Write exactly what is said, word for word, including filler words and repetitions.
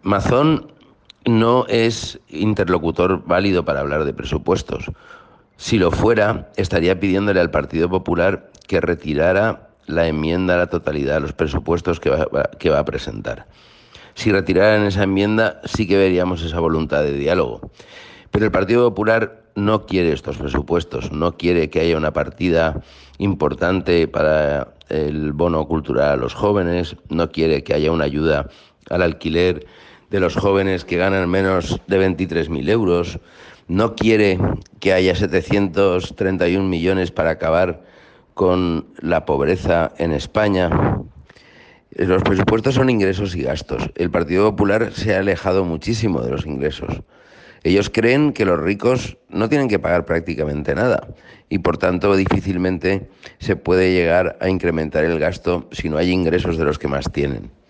Mazón no es interlocutor válido para hablar de presupuestos. Si lo fuera, estaría pidiéndole al Partido Popular que retirara la enmienda a la totalidad a los presupuestos que va, que va a presentar. Si retiraran esa enmienda, sí que veríamos esa voluntad de diálogo. Pero el Partido Popular no quiere estos presupuestos, no quiere que haya una partida importante para el bono cultural a los jóvenes, no quiere que haya una ayuda al alquiler de los jóvenes que ganan menos de veintitrés mil euros, no quiere que haya setecientos treinta y un millones para acabar con la pobreza en España. Los presupuestos son ingresos y gastos. El Partido Popular se ha alejado muchísimo de los ingresos. Ellos creen que los ricos no tienen que pagar prácticamente nada y por tanto difícilmente se puede llegar a incrementar el gasto si no hay ingresos de los que más tienen.